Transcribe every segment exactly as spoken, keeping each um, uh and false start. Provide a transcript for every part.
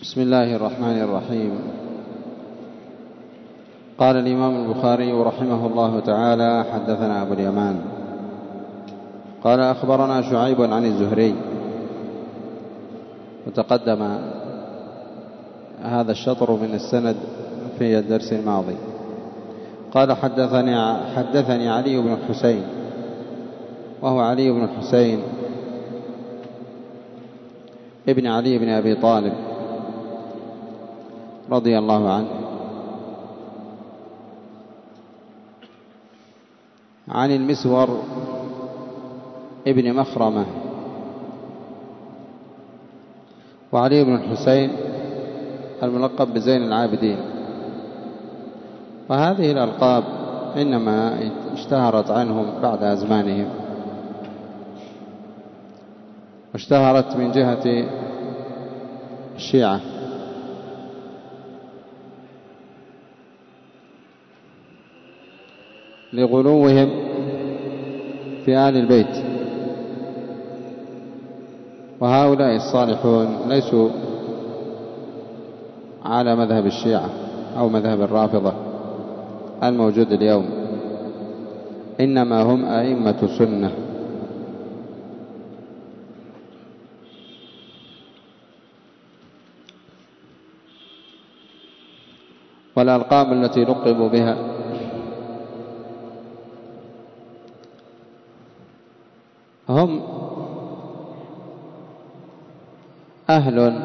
بسم الله الرحمن الرحيم. قال الإمام البخاري رحمه الله تعالى: حدثنا أبو اليمان قال أخبرنا شعيب عن الزهري، وتقدم هذا الشطر من السند في الدرس الماضي. قال حدثني, حدثني علي بن الحسين، وهو علي بن الحسين ابن علي بن أبي طالب رضي الله عنه، عن المسور ابن مخرمة. وعلي بن الحسين الملقب بزين العابدين، وهذه الألقاب إنما اشتهرت عنهم بعد أزمانهم، واشتهرت من جهة الشيعة، لغلوهم في آل البيت. وهؤلاء الصالحون ليسوا على مذهب الشيعة أو مذهب الرافضة الموجود اليوم، إنما هم أئمة سنة. والألقاب التي لقبوا بها هم أهل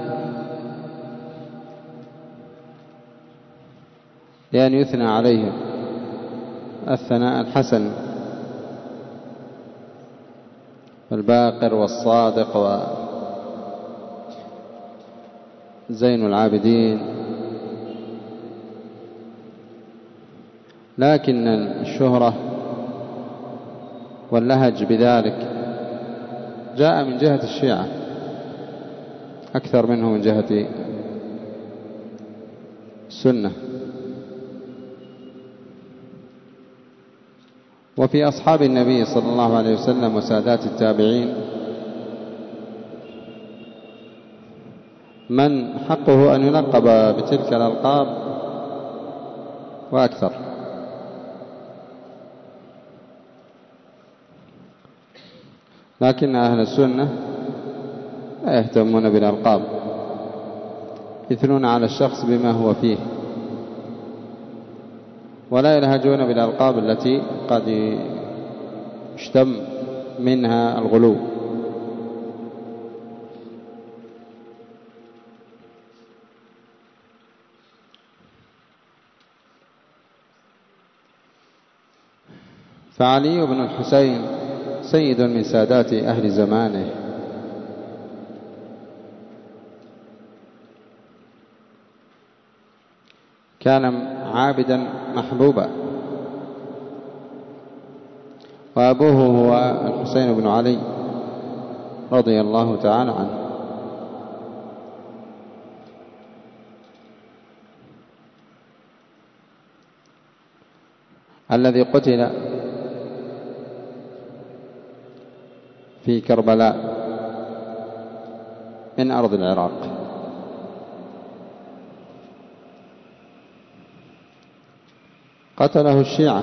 لأن يثنى عليهم الثناء الحسن، والباقر والصادق وزين العابدين. لكن الشهرة واللهج بذلك جاء من جهة الشيعة أكثر منه من جهة السنة. وفي أصحاب النبي صلى الله عليه وسلم وسادات التابعين من حقه أن يلقب بتلك الألقاب وأكثر، لكن أهل السنة لا يهتمون بالألقاب، يثنون على الشخص بما هو فيه، ولا يلهجون بالألقاب التي قد يشتم منها الغلو. فعلي بن الحسين سيد من سادات أهل زمانه، كان عابدا محبوبا، وأبوه هو الحسين بن علي رضي الله تعالى عنه. الذي قتل في كربلاء من أرض العراق. قتله الشيعة،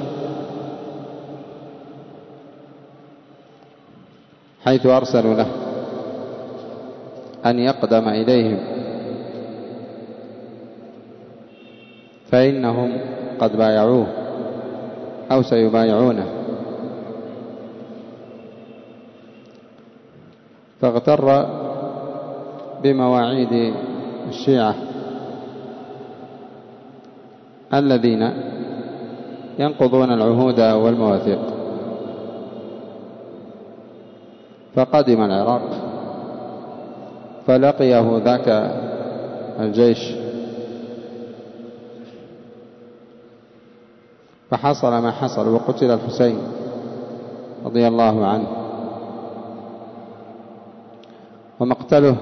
حيث أرسلوا له أن يقدم إليهم، فإنهم قد بايعوه أو سيبايعونه، فاغتر بمواعيد الشيعة الذين ينقضون العهود والمواثيق، فقدم العراق فلقيه ذاك الجيش، فحصل ما حصل، وقتل الحسين رضي الله عنه. ومقتله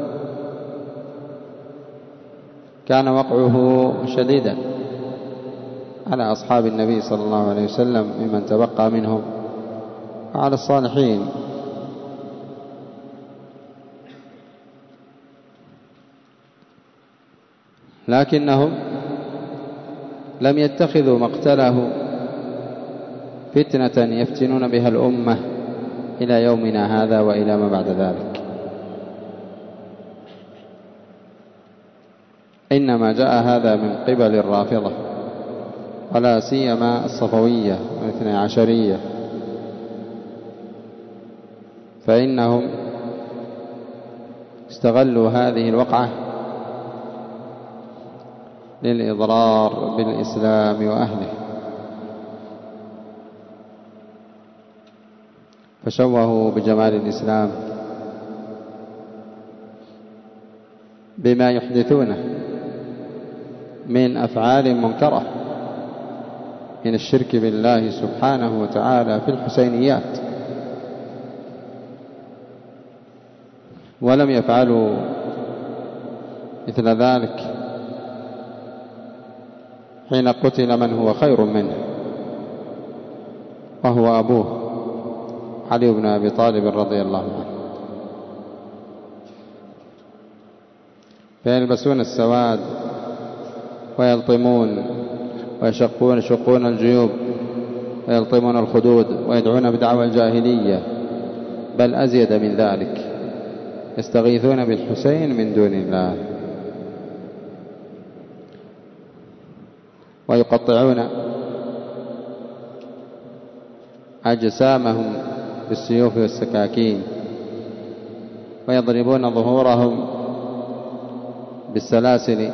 كان وقعه شديدا على أصحاب النبي صلى الله عليه وسلم ممن تبقى منهم، وعلى الصالحين. لكنهم لم يتخذوا مقتله فتنة يفتنون بها الأمة إلى يومنا هذا وإلى ما بعد ذلك، إنما جاء هذا من قبل الرافضة ولا سيما الصفوية والاثنى عشرية، فإنهم استغلوا هذه الوقعة للإضرار بالإسلام وأهله، فشوهوا بجمال الإسلام بما يحدثونه من أفعال منكرة من الشرك بالله سبحانه وتعالى في الحسينيات، ولم يفعلوا مثل ذلك حين قتل من هو خير منه وهو أبوه علي بن أبي طالب رضي الله عنه. فيلبسون السواد ويلطمون ويشقون يشقون الجيوب ويلطمون الخدود ويدعون بدعوى الجاهلية، بل أزيد من ذلك، يستغيثون بالحسين من دون الله، ويقطعون أجسامهم بالسيوف والسكاكين، ويضربون ظهورهم بالسلاسل،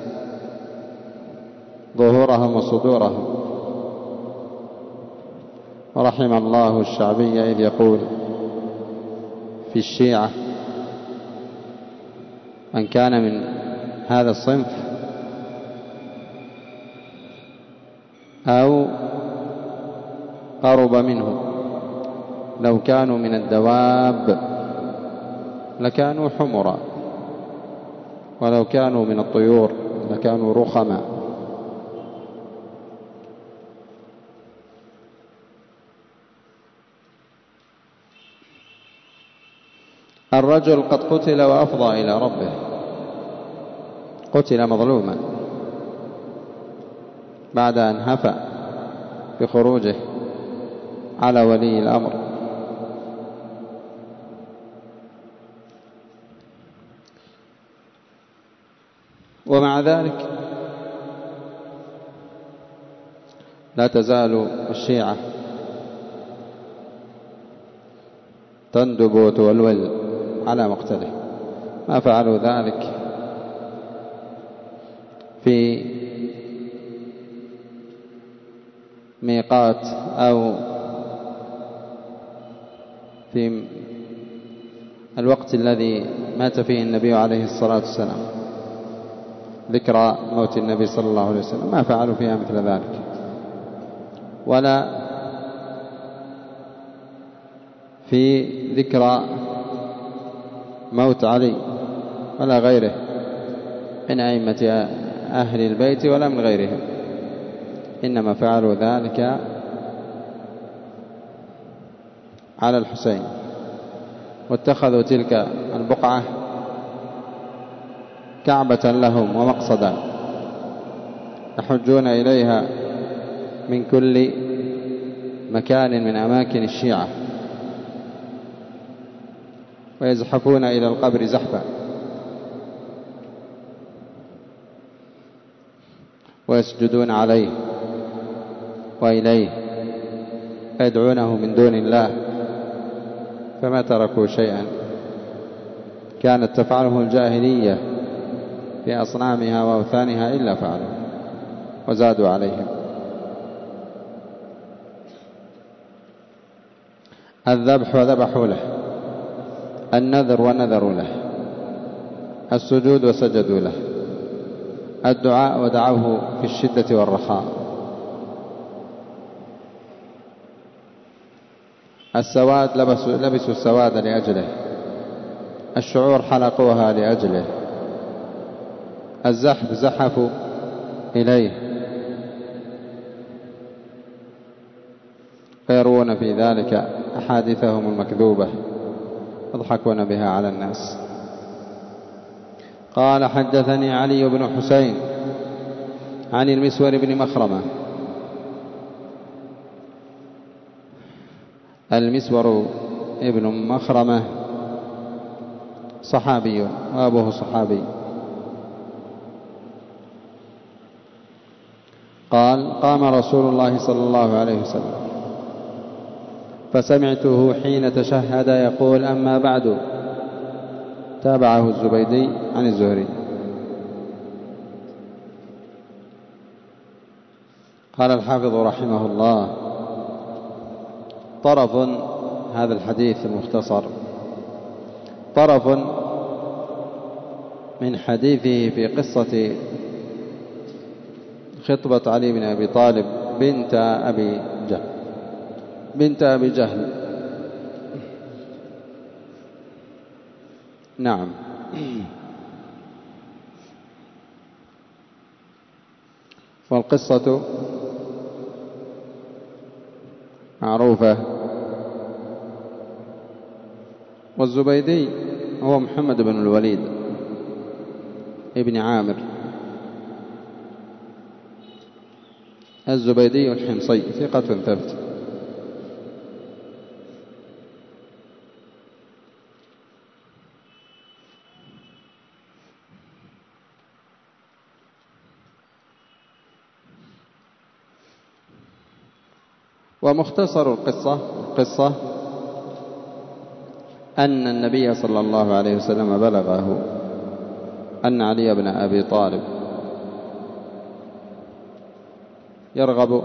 ظهورهم وصدورهم. ورحم الله الشعبي إذ يقول في الشيعة: من كان من هذا الصنف أو قرب منه لو كانوا من الدواب لكانوا حمرا، ولو كانوا من الطيور لكانوا رخما. الرجل قد قتل وأفضى إلى ربه، قتل مظلوما بعد أن هفأ بخروجه على ولي الأمر، ومع ذلك لا تزال الشيعة تندب وتولول على مقتله. ما فعلوا ذلك في ميقات أو في الوقت الذي مات فيه النبي عليه الصلاة والسلام، ذكرى موت النبي صلى الله عليه وسلم، ما فعلوا فيها مثل ذلك، ولا في ذكرى موت علي ولا غيره من أئمة أهل البيت ولا من غيرهم، إنما فعلوا ذلك على الحسين، واتخذوا تلك البقعة كعبة لهم ومقصدا يحجون إليها من كل مكان من أماكن الشيعة، ويزحفون إلى القبر زحفا، ويسجدون عليه وإليه، يدعونه من دون الله، فما تركوا شيئا كانت تفعله الجاهلية في أصنامها وأوثانها إلا فعلوا وزادوا عليهم. الذبح وذبحوا له، النذر ونذروا له، السجود وسجدوا له، الدعاء ودعوه في الشدة والرخاء، السواد لبسوا, لبسوا السواد لأجله، الشعور حلقوها لأجله، الزحف زحفوا إليه، فيروون في ذلك أحاديثهم المكذوبة يضحكون بها على الناس. قال حدثني علي بن حسين عن المسور بن مخرمة. المسور ابن مخرمة صحابي وأبوه صحابي. قال قام رسول الله صلى الله عليه وسلم فسمعته حين تشهد يقول أما بعد. تابعه الزبيدي عن الزهري. قال الحافظ رحمه الله طرف هذا الحديث المختصر طرف من حديثه في قصة خطبة علي بن أبي طالب بنت أبي جهل بنت أبي جهل نعم. والقصة معروفة. والزبيدي هو محمد بن الوليد ابن عامر الزبيدي الحمصي ثقة ثبت. ومختصر القصة القصة أن النبي صلى الله عليه وسلم بلغه أن علي بن أبي طالب يرغب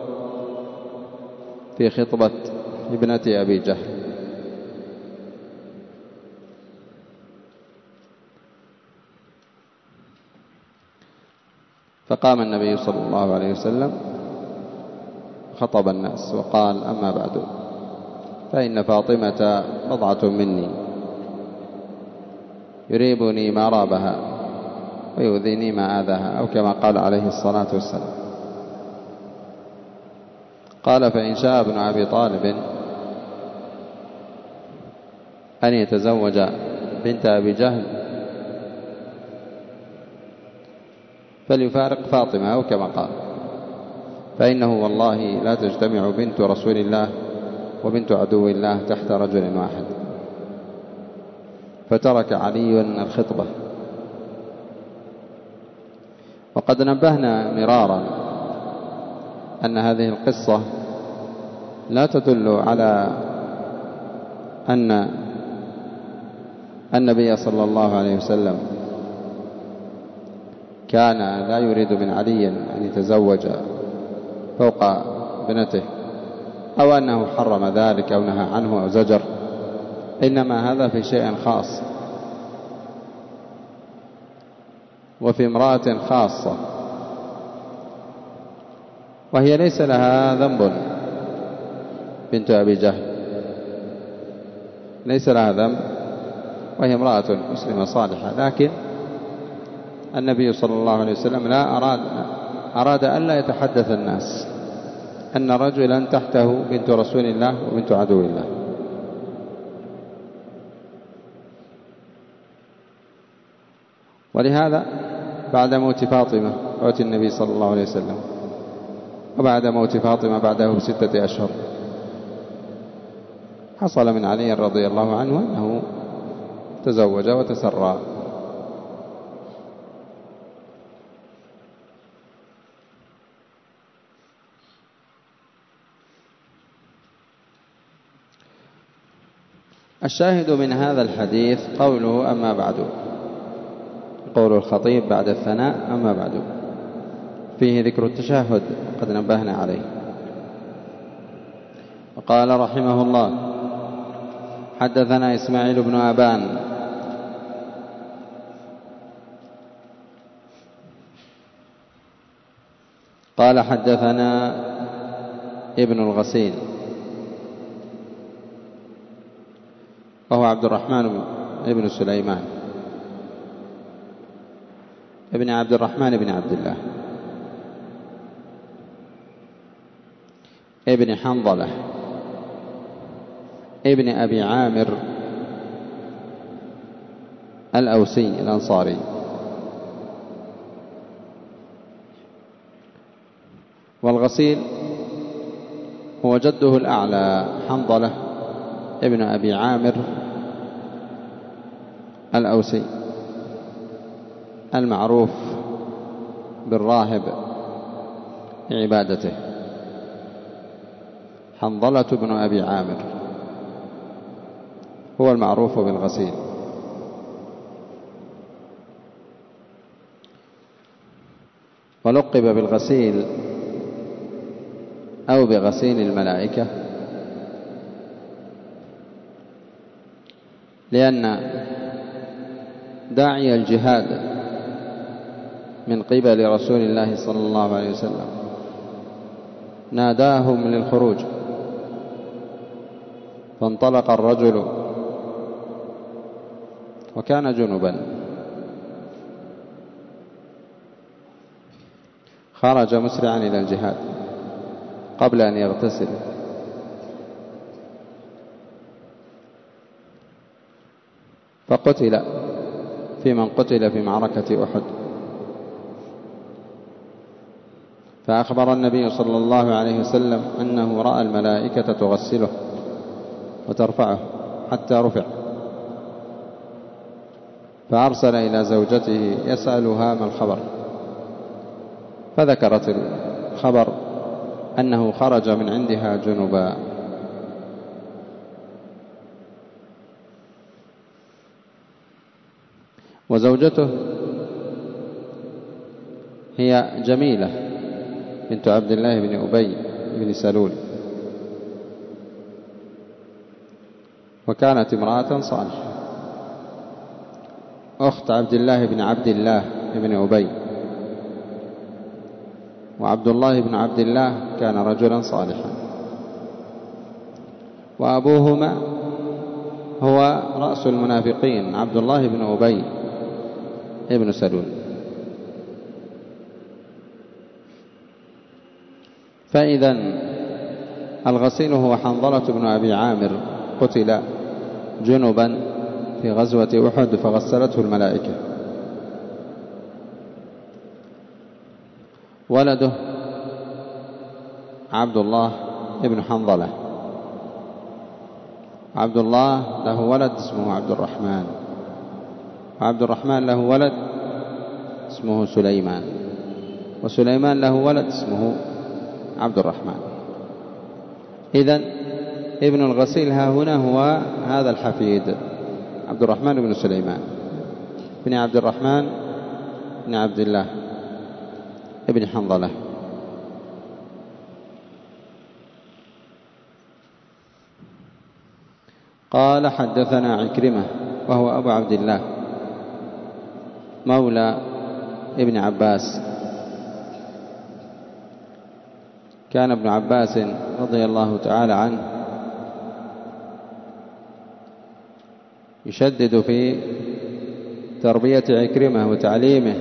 في خطبة ابنة أبي جهل. فقام النبي صلى الله عليه وسلم خطب الناس وقال أما بعد فإن فاطمة بضعة مني يريبني ما رابها ويؤذيني ما آذاها أو كما قال عليه الصلاة والسلام. قال فإن شاء ابن أبي طالب أن يتزوج بنت أبي جهل فليفارق فاطمة أو كما قال، فإنه والله لا تجتمع بنت رسول الله وبنت عدو الله تحت رجل واحد. فترك علي الخطبة. وقد نبهنا مرارا أن هذه القصة لا تدل على أن النبي صلى الله عليه وسلم كان لا يريد من علي أن يتزوج فوق ابنته أو أنه حرم ذلك أو نهى عنه أو زجر، إنما هذا في شيء خاص وفي امرأة خاصة، وهي ليس لها ذنب بنت أبي جهل، ليس لها ذنب وهي امرأة مسلمة صالحة، لكن النبي صلى الله عليه وسلم لا أراد أراد أن لا يتحدث الناس أن رجلا تحته بنت رسول الله وبنت عدو الله. ولهذا بعد موت فاطمة أتى النبي صلى الله عليه وسلم، وبعد موت فاطمة بعده بستة أشهر حصل من علي رضي الله عنه أنه تزوج وتسرى. الشاهد من هذا الحديث قوله أما بعد، قول الخطيب بعد الثناء أما بعد، فيه ذكر التشهد قد نبهنا عليه. وقال رحمه الله حدثنا إسماعيل بن أبان قال حدثنا ابن الغسيل وهو عبد الرحمن ابن سليمان ابن عبد الرحمن بن عبد الله ابن حنظلة ابن أبي عامر الأوسي الأنصاري والغسيل هو جده الأعلى حنظلة ابن أبي عامر الأوسي المعروف بالراهب عبادته، حنظلة بن أبي عامر هو المعروف بالغسيل. ولقب بالغسيل أو بغسيل الملائكة لأن داعي الجهاد من قبل رسول الله صلى الله عليه وسلم ناداهم للخروج، فانطلق الرجل وكان جنبا، خرج مسرعا إلى الجهاد قبل أن يغتسل، فقتل في من قتل في معركة أحد. فأخبر النبي صلى الله عليه وسلم أنه رأى الملائكة تغسله وترفعه حتى رفع، فأرسل إلى زوجته يسألها ما الخبر، فذكرت الخبر أنه خرج من عندها جنبا. وزوجته هي جميلة بنت عبد الله بن أبي بن سلول، وكانت امرأة صالحة أخت عبد الله بن عبد الله بن أبي، وعبد الله بن عبد الله كان رجلا صالحا، وأبوهما هو رأس المنافقين عبد الله بن أبي بن سلول. فإذا الغسيل هو حنظلة بن أبي عامر قتل جنبا في غزوة أحد فغسلته الملائكة. ولده عبد الله ابن حنظلة، عبد الله له ولد اسمه عبد الرحمن، وعبد الرحمن له ولد اسمه سليمان، وسليمان له ولد اسمه عبد الرحمن. إذن ابن الغسيل ها هنا هو هذا الحفيد عبد الرحمن بن سليمان بن عبد الرحمن بن عبد الله ابن حنظلة. قال حدثنا عكرمة وهو أبو عبد الله مولى ابن عباس، كان ابن عباس رضي الله تعالى عنه يشدد في تربية عكرمة وتعليمه،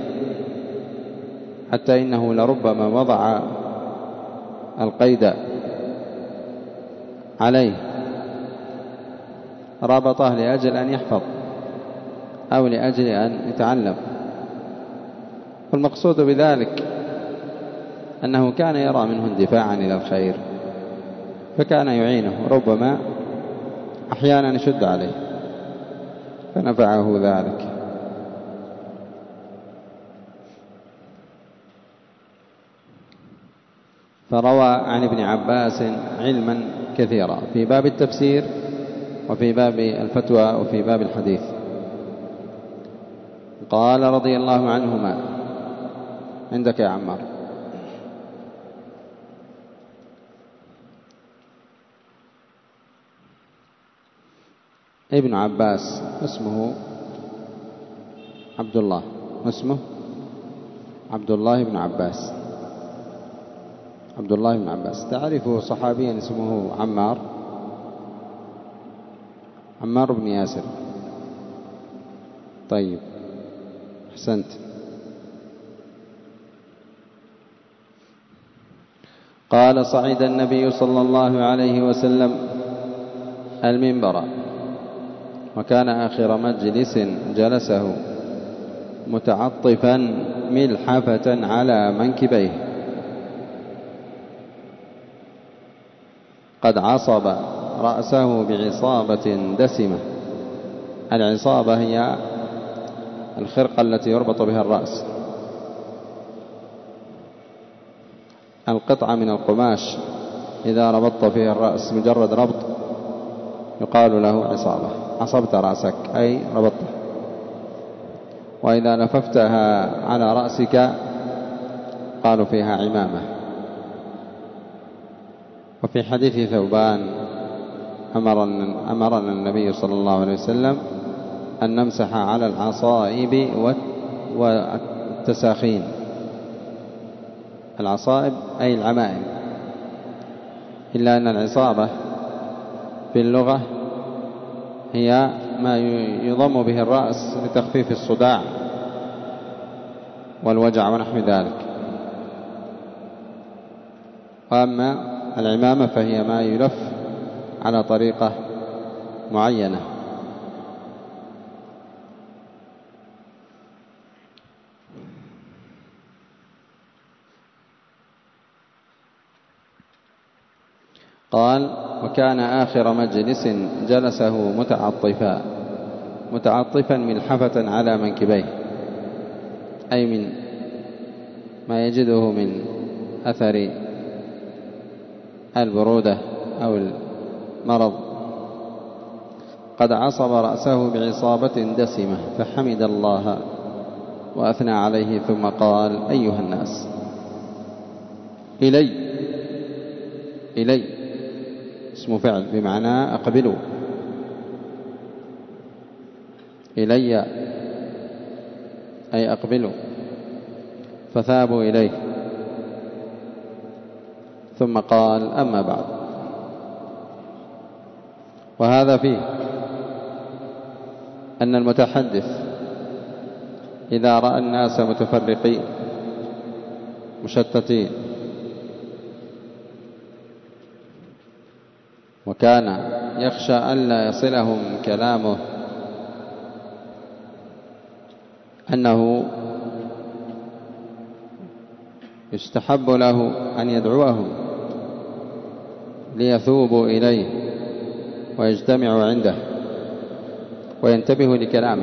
حتى إنه لربما وضع القيد عليه رابطه لأجل أن يحفظ أو لأجل أن يتعلم. والمقصود بذلك أنه كان يرى منه اندفاعا إلى الخير، فكان يعينه، ربما أحيانا يشد عليه فنفعه ذلك. فروى عن ابن عباس علما كثيرا في باب التفسير وفي باب الفتوى وفي باب الحديث. قال رضي الله عنهما، عندك يا عمار، ابن عباس اسمه عبد الله، اسمه عبد الله بن عباس، عبد الله بن عباس. تعرفه صحابيا اسمه عمار، عمار بن ياسر. طيب أحسنت. قال صعد النبي صلى الله عليه وسلم المنبر، وكان آخر مجلس جلسه متعطفا ملحفة على منكبيه، قد عصب رأسه بعصابة دسمة. العصابة هي الخرقة التي يربط بها الرأس، القطعة من القماش إذا ربطت فيها الرأس مجرد ربط يقال له عصابة. عصبت رأسك أي ربطته. وإذا لففتها على رأسك قالوا فيها عمامة. وفي حديث ثوبان أمرنا, أمرنا النبي صلى الله عليه وسلم أن نمسح على العصائب والتساخين. العصائب أي العمائم، إلا أن العصابة في اللغة هي ما يضم به الرأس لتخفيف الصداع والوجع ونحو ذلك. وأما العمامة فهي ما يلف على طريقة معينة. قال: وكان آخر مجلس جلسه متعطفا متعطفا ملحفة على منكبيه، أي من ما يجده من أثر البرودة أو المرض. قد عصب رأسه بعصابة دسمة فحمد الله وأثنى عليه ثم قال: أيها الناس، إلي إلي اسم فعل بمعنى أقبلوا، إلي أي أقبلوا، فثابوا إليه. ثم قال: أما بعد. وهذا فيه أن المتحدث إذا رأى الناس متفرقين مشتتين وكان يخشى ألا يصلهم كلامه، أنه يستحب له أن يدعوهم ليثوبوا إليه ويجتمعوا عنده وينتبهوا لكلامه،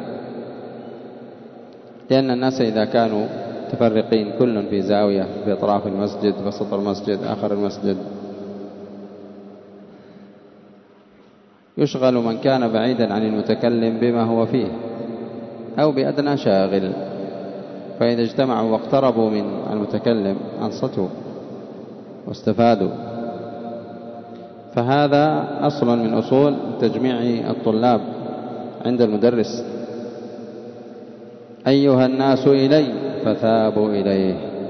لأن الناس إذا كانوا متفرقين كل في زاوية في أطراف المسجد وسط المسجد آخر المسجد، يشغل من كان بعيدا عن المتكلم بما هو فيه أو بأدنى شاغل، فإذا اجتمعوا واقتربوا من المتكلم أنصتوا واستفادوا. فهذا أصل من أصول تجميع الطلاب عند المدرس: أيها الناس إلي، فثابوا إليه.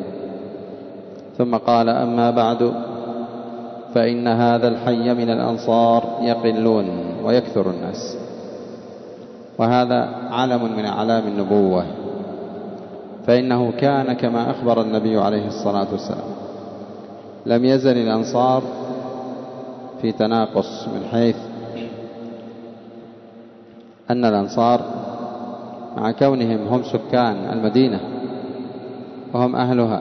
ثم قال: أما بعد، فإن هذا الحي من الأنصار يقلون ويكثر الناس. وهذا علم من أعلام النبوة، فإنه كان كما أخبر النبي عليه الصلاة والسلام: لم يزل الأنصار في تناقص، من حيث أن الأنصار مع كونهم هم سكان المدينة وهم أهلها،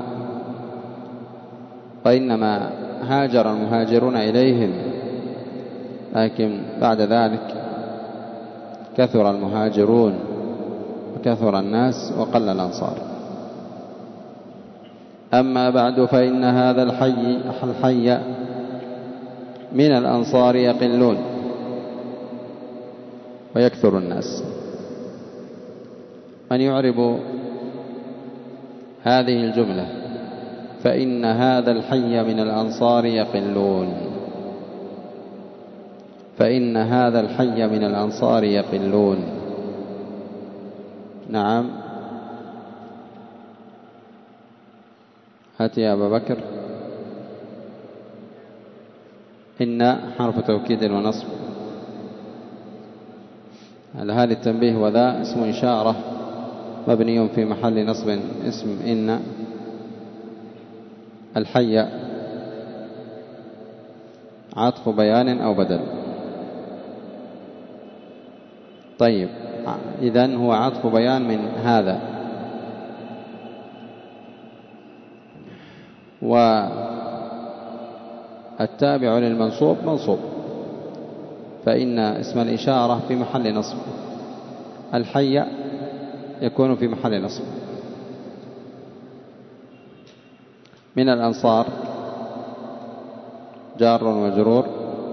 وإنما هاجر المهاجرون إليهم، لكن بعد ذلك كثر المهاجرون وكثر الناس وقل الأنصار. أما بعد، فإن هذا الحي الحي من الأنصار يقلون ويكثر الناس. من يعرب هذه الجملة: فإن هذا الحي من الأنصار يقلون، فإن هذا الحي من الأنصار يقلون. نعم، هات يا أبا بكر. إن حرف توكيد ونصب. على هذا التنبيه: وذا اسم إشارة مبني في محل نصب اسم إن. الحي عطف بيان أو بدل. طيب، إذن هو عطف بيان من هذا. التابع للمنصوب منصوب، فإن اسم الإشارة في محل نصب، الحي يكون في محل نصب. من الأنصار جار وجرور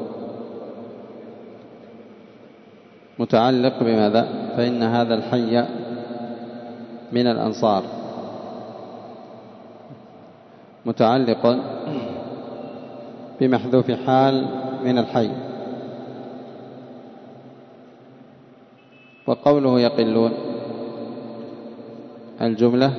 متعلق بماذا؟ فإن هذا الحي من الأنصار متعلق بمحذوف حال من الحي. وقوله يقلون الجملة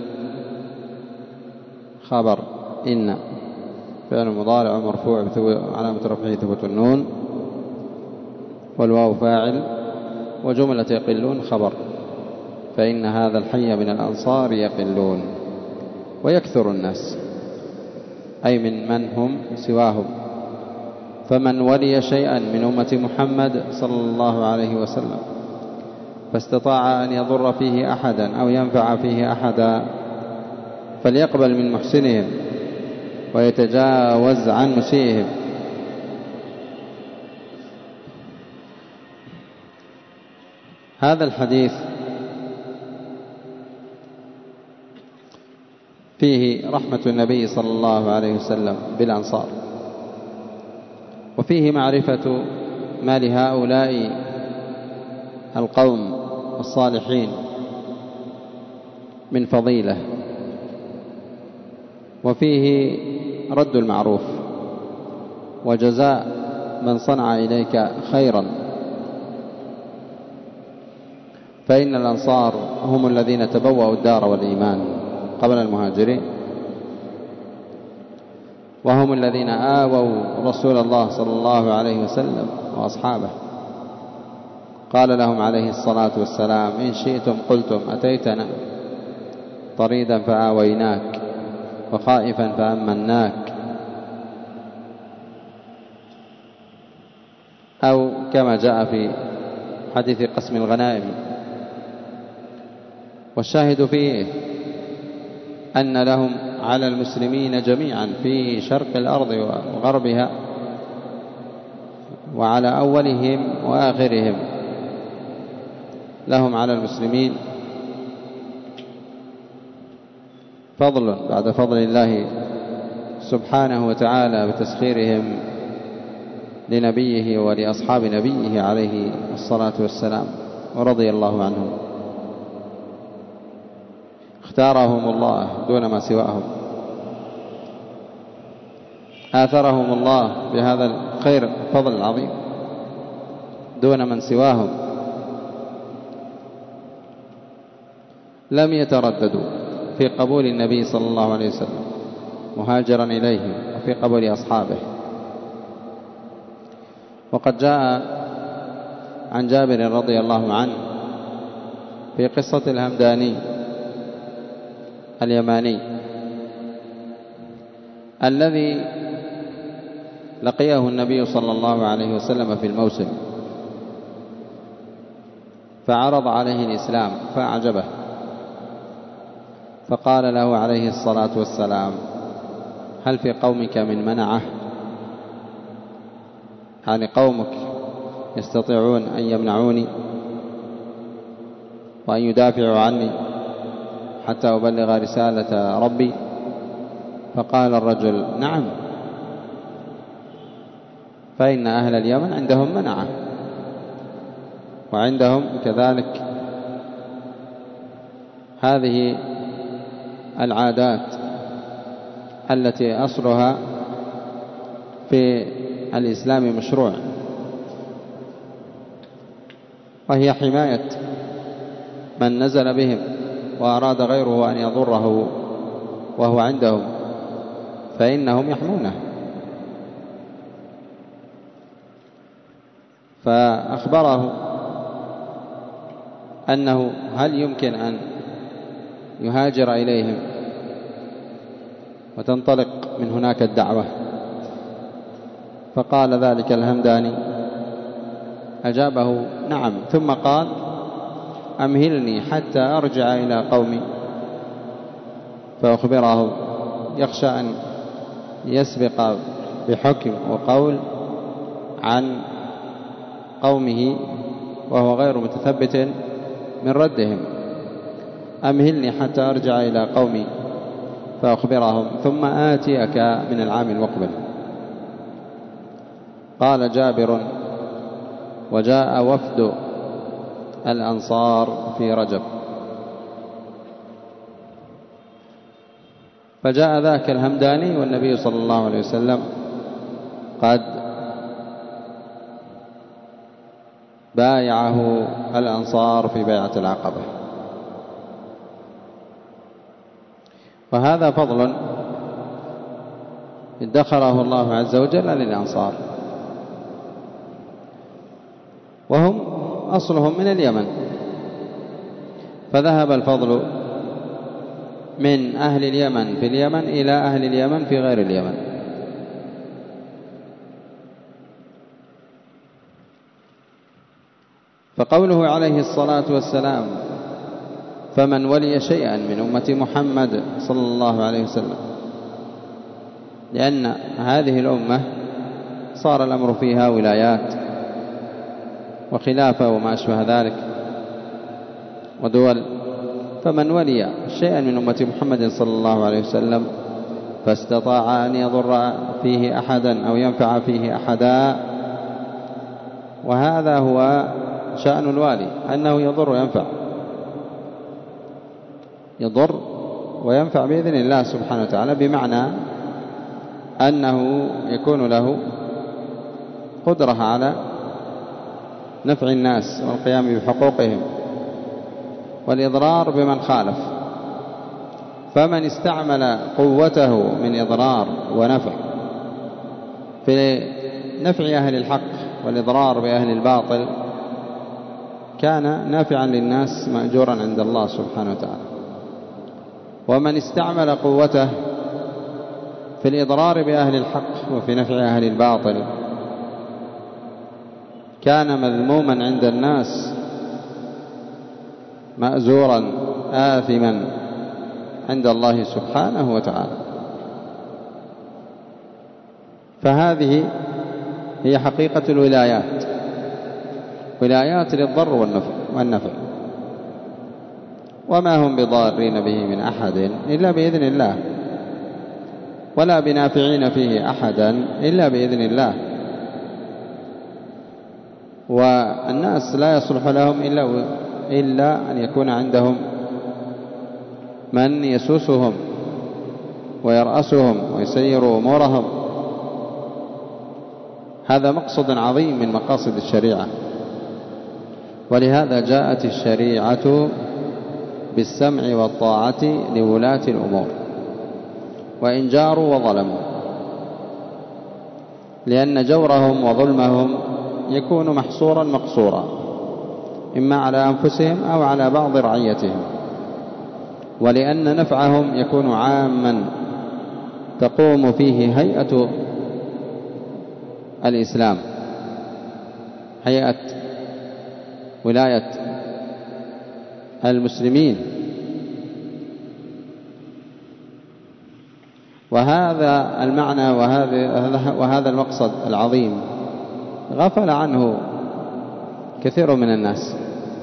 خبر إن فعل مضارع مرفوع علامة رفعه ثبوت النون، والواو فاعل، وجملة يقلون خبر، فإن هذا الحي من الأنصار يقلون. ويكثر الناس أي من من هم سواهم، فمن ولي شيئا من أمة محمد صلى الله عليه وسلم فاستطاع أن يضر فيه أحدا أو ينفع فيه أحدا فليقبل من محسنهم ويتجاوز عن مسيئهم. هذا الحديث فيه رحمة النبي صلى الله عليه وسلم بالأنصار، وفيه معرفة ما لهؤلاء القوم الصالحين من فضيلة، وفيه رد المعروف وجزاء من صنع إليك خيرا، فإن الأنصار هم الذين تبوأوا الدار والإيمان قبل المهاجرين، وهم الذين آووا رسول الله صلى الله عليه وسلم وأصحابه. قال لهم عليه الصلاة والسلام: إن شئتم قلتم أتيتنا طريدا فآويناك وخائفا فأمناك، أو كما جاء في حديث قسم الغنائم. والشاهد فيه أن لهم على المسلمين جميعا في شرق الأرض وغربها وعلى أولهم وآخرهم، لهم على المسلمين فضل بعد فضل الله سبحانه وتعالى بتسخيرهم لنبيه ولأصحاب نبيه عليه الصلاة والسلام، ورضي الله عنهم. اختارهم الله دون ما سواهم، آثرهم الله بهذا الخير الفضل العظيم دون من سواهم. لم يترددوا في قبول النبي صلى الله عليه وسلم مهاجرا إليهم وفي قبول أصحابه. وقد جاء عن جابر رضي الله عنه في قصة الهمداني اليماني الذي لقيه النبي صلى الله عليه وسلم في الموسم، فعرض عليه الإسلام فأعجبه، فقال له عليه الصلاة والسلام: هل في قومك من منعه؟ يعني قومك يستطيعون أن يمنعوني وأن يدافعوا عني حتى أبلغ رسالة ربي؟ فقال الرجل: نعم، فإن أهل اليمن عندهم منعه، وعندهم كذلك هذه العادات التي أصلها في الإسلام مشروع، وهي حماية من نزل بهم وأراد غيره أن يضره وهو عندهم، فإنهم يحمونه. فأخبره أنه هل يمكن أن يهاجر إليهم وتنطلق من هناك الدعوة؟ فقال ذلك الهمداني، أجابه: نعم. ثم قال: أمهلني حتى أرجع إلى قومي فأخبره، يخشى أن يسبق بحكم وقول عن قومه وهو غير متثبت من ردهم. أمهلني حتى أرجع إلى قومي فأخبرهم ثم آتيك من العام المقبل. قال جابر: وجاء وفد الأنصار في رجب، فجاء ذاك الهمداني والنبي صلى الله عليه وسلم قد بايعه الأنصار في بيعة العقبة. وهذا فضل ادخره الله عز وجل للأنصار، وهم أصلهم من اليمن، فذهب الفضل من أهل اليمن في اليمن إلى أهل اليمن في غير اليمن. فقوله عليه الصلاة والسلام: فمن ولي شيئا من أمة محمد صلى الله عليه وسلم، لأن هذه الأمة صار الأمر فيها ولايات وخلافة وما أشبه ذلك ودول. فمن ولي شيئا من أمة محمد صلى الله عليه وسلم فاستطاع أن يضر فيه أحدا أو ينفع فيه أحدا، وهذا هو شأن الوالي، أنه يضر وينفع، يضر وينفع بإذن الله سبحانه وتعالى، بمعنى أنه يكون له قدرة على نفع الناس والقيام بحقوقهم والإضرار بمن خالف. فمن استعمل قوته من إضرار ونفع في نفع أهل الحق والإضرار بأهل الباطل كان نافعا للناس مأجورا عند الله سبحانه وتعالى. ومن استعمل قوته في الإضرار بأهل الحق وفي نفع أهل الباطل كان مذموما عند الناس مأزورا آثما عند الله سبحانه وتعالى. فهذه هي حقيقة الولايات، ولايات للضر والنفع، وما هم بضارين به من أحد إلا بإذن الله، ولا بنافعين فيه أحدا إلا بإذن الله. والناس لا يصلح لهم إلا, إلا أن يكون عندهم من يسوسهم ويرأسهم ويسير أمورهم. هذا مقصد عظيم من مقاصد الشريعة، ولهذا جاءت الشريعة بالسمع والطاعة لولاة الأمور وإن جاروا وظلموا، لأن جورهم وظلمهم يكون محصورا مقصورا إما على أنفسهم أو على بعض رعيتهم، ولأن نفعهم يكون عاما تقوم فيه هيئة الإسلام، هيئة ولاية المسلمين. وهذا المعنى وهذا المقصد العظيم غفل عنه كثير من الناس.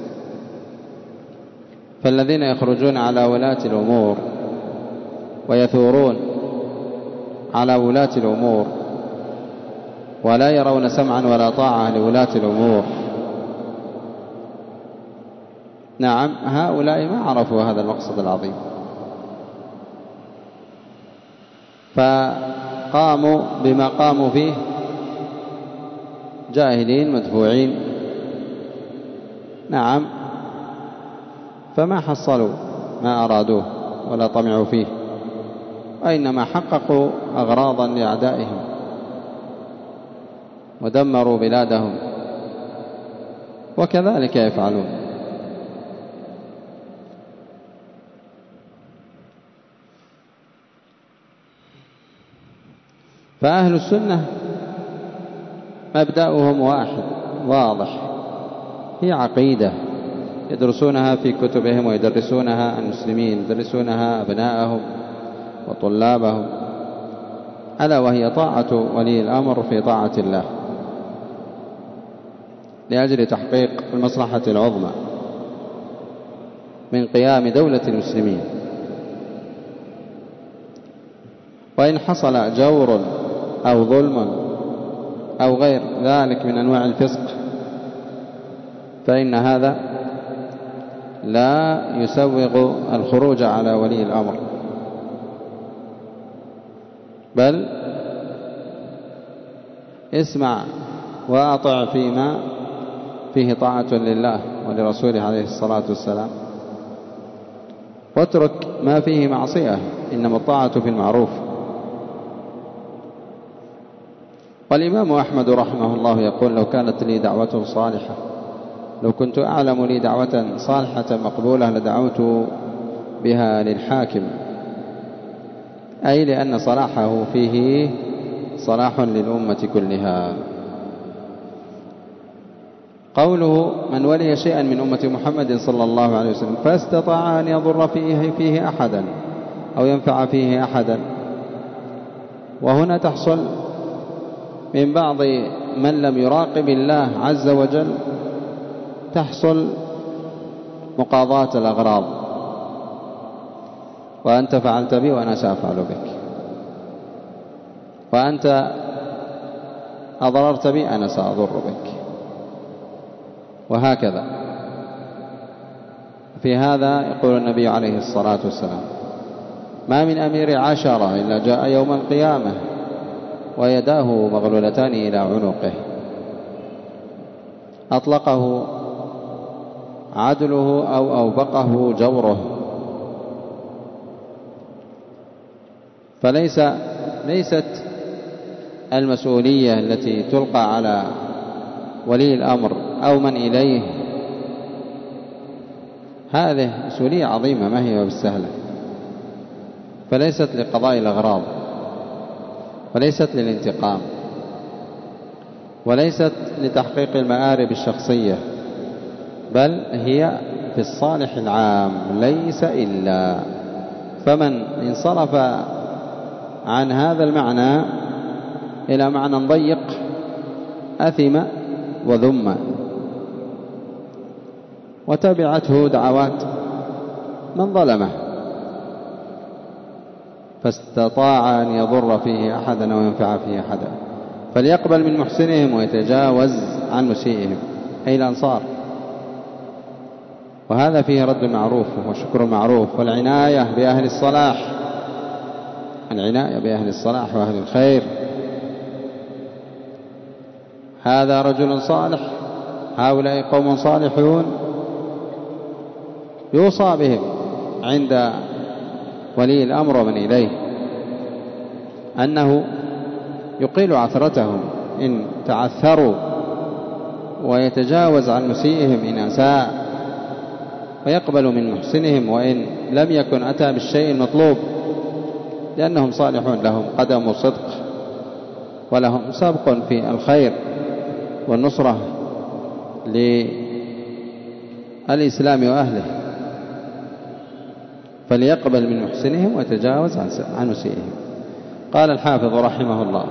فالذين يخرجون على ولاة الأمور ويثورون على ولاة الأمور ولا يرون سمعا ولا طاعة لولاة الأمور، نعم هؤلاء ما عرفوا هذا المقصد العظيم، فقاموا بما قاموا فيه جاهلين مدفوعين، نعم، فما حصلوا ما أرادوه ولا طمعوا فيه، وإنما حققوا أغراضا لأعدائهم ودمروا بلادهم، وكذلك يفعلون. فأهل السنة مبدأهم واحد واضح، هي عقيدة يدرسونها في كتبهم ويدرسونها المسلمين، يدرسونها أبناءهم وطلابهم. ألا وهي طاعة ولي الأمر في طاعة الله لأجل تحقيق المصلحة العظمى من قيام دولة المسلمين. وإن حصل جور أو ظلم أو غير ذلك من أنواع الفسق فإن هذا لا يسوغ الخروج على ولي الأمر، بل اسمع وأطع فيما فيه طاعة لله ولرسوله عليه الصلاة والسلام، واترك ما فيه معصية، إنما الطاعة في المعروف. والإمام أحمد رحمه الله يقول: لو كانت لي دعوة صالحة، لو كنت أعلم لي دعوة صالحة مقبولة لدعوت بها للحاكم، أي لأن صلاحه فيه صلاح للأمة كلها. قوله: من ولي شيئا من أمة محمد صلى الله عليه وسلم فاستطاع أن يضر فيه, فيه أحدا أو ينفع فيه أحدا، وهنا تحصل من بعض من لم يراقب الله عز وجل تحصل مقاضاة الأغراض، وأنت فعلت بي وأنا سأفعل بك، وأنت أضررت بي أنا سأضر بك، وهكذا. في هذا يقول النبي عليه الصلاة والسلام: ما من أمير عشرة إلا جاء يوم القيامة ويداه مغلولتان إلى عنقه، أطلقه عدله أو أوبقه جوره. فليس ليست المسؤولية التي تلقى على ولي الأمر أو من إليه هذه مسؤولية عظيمة ما هي بالسهلة، فليست لقضاء الأغراض، وليست للانتقام، وليست لتحقيق المآرب الشخصية، بل هي في الصالح العام ليس إلا. فمن انصرف عن هذا المعنى إلى معنى ضيق أثم وذم، وتبعته دعوات من ظلمه، فاستطاع أن يضر فيه أحدا أو ينفع فيه أحدا، فليقبل من محسنهم ويتجاوز عن مسيئهم، أي الأنصار. وهذا فيه رد المعروف وشكر المعروف والعناية بأهل الصلاح، العناية بأهل الصلاح وأهل الخير. هذا رجل صالح، هؤلاء قوم صالحون، يوصى بهم عند ولي الأمر ومن إليه أنه يقيل عثرتهم إن تعثروا، ويتجاوز عن مسيئهم إن أساء، ويقبل من محسنهم وإن لم يكن أتى بالشيء المطلوب، لأنهم صالحون، لهم قدم صدق ولهم سبق في الخير والنصرة للإسلام وأهله، فليقبل من محسنهم ويتجاوز عن مسيئهم. قال الحافظ رحمه الله: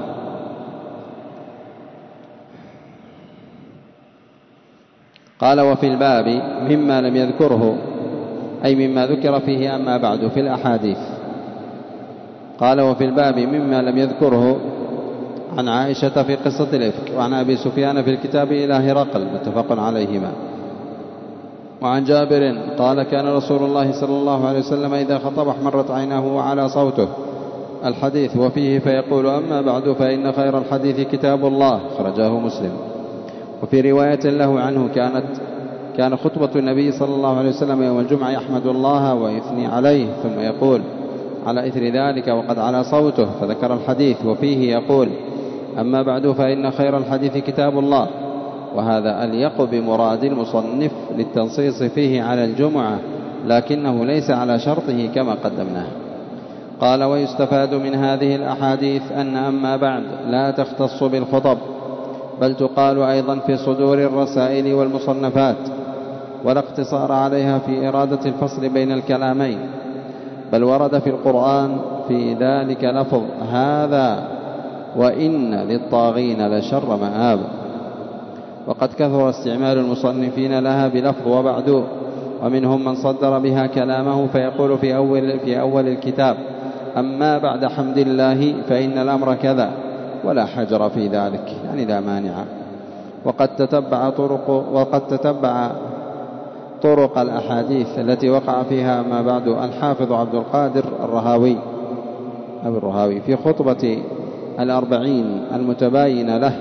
قال: وفي الباب مما لم يذكره، أي مما ذكر فيه أما بعد في الأحاديث. قال: وفي الباب مما لم يذكره عن عائشة في قصة الإفك، وعن أبي سفيان في الكتاب إلى هرقل متفق عليهما. وعن جابر قال: كان رسول الله صلى الله عليه وسلم إذا خطب احمرت عيناه وعلى صوته، الحديث وفيه فيقول: أما بعد فإن خير الحديث كتاب الله، خرجه مسلم. وفي رواية له عنه كانت كان خطبة النبي صلى الله عليه وسلم يوم الجمعة يحمد الله ويثني عليه، ثم يقول على إثر ذلك وقد على صوته، فذكر الحديث وفيه يقول: أما بعد فإن خير الحديث كتاب الله. وهذا أليق بمراد المصنف للتنصيص فيه على الجمعة، لكنه ليس على شرطه كما قدمناه. قال: ويستفاد من هذه الأحاديث أن أما بعد لا تختص بالخطب، بل تقال أيضا في صدور الرسائل والمصنفات، ولا اقتصار عليها في إرادة الفصل بين الكلامين، بل ورد في القرآن في ذلك لفظ هذا وإن للطاغين لشر مآب. وقد كثر استعمال المصنفين لها بلفظ وبعد، ومنهم من صدر بها كلامه فيقول في أول, في أول الكتاب: أما بعد حمد الله فإن الأمر كذا، ولا حجر في ذلك، يعني لا مانع. وقد تتبع طرق وقد تتبع طرق الأحاديث التي وقع فيها ما بعد الحافظ عبد القادر الرهاوي أبو الرهاوي في خطبة الأربعين المتباين له،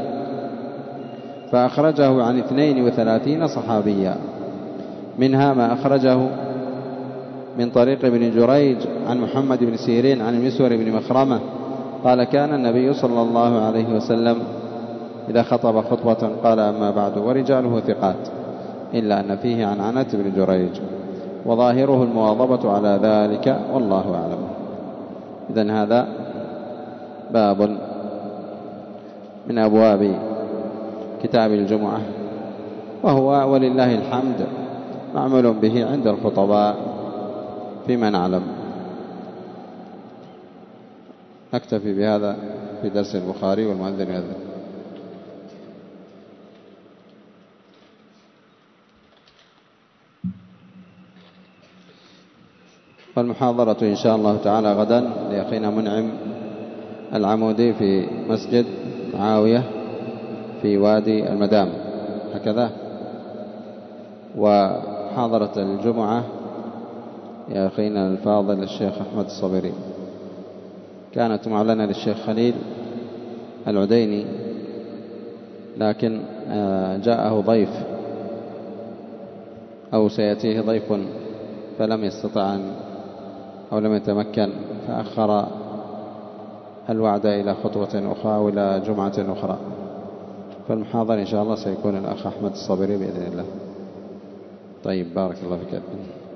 فأخرجه عن اثنين وثلاثين صحابيا، منها ما أخرجه من طريق ابن جريج عن محمد بن سيرين عن المسور بن مخرمة قال: كان النبي صلى الله عليه وسلم إذا خطب خطبة قال: أما بعد، ورجاله ثقات، إلا أن فيه عن عنة بن جريج، وظاهره المواظبة على ذلك، والله أعلم. إذن هذا باب من أبواب كتاب الجمعة، وهو ولله الحمد معمول به عند الخطباء فيما نعلم. نكتفي بهذا في درس البخاري، والمؤذن يؤذن. والمحاضرة إن شاء الله تعالى غدا لأخينا منعم العمودي في مسجد معاوية في وادي المدام، هكذا. وحاضرة الجمعة يا أخينا الفاضل الشيخ أحمد الصبري، كانت معلنة للشيخ خليل العديني، لكن جاءه ضيف أو سيأتيه ضيف فلم يستطع أو لم يتمكن، فأخر الوعد إلى خطوة أخرى وإلى جمعة أخرى. فالمحاضر إن شاء الله سيكون الأخ أحمد الصبري بإذن الله. طيب، بارك الله فيك.